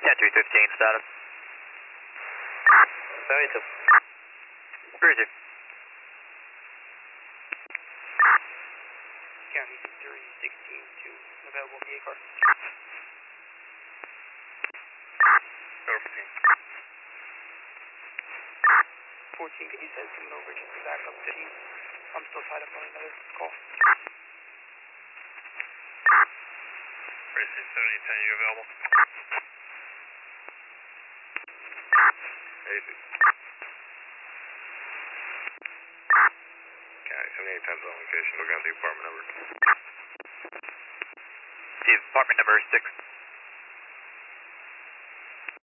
10-315 status. 72. Cruiser. County 316 to available VA car. 14, can you send someone over just to back up to you? I'm still tied up on another call. Precinct 7010, you available? Easy. County 7810's on location. Look out the apartment number. The apartment number 6.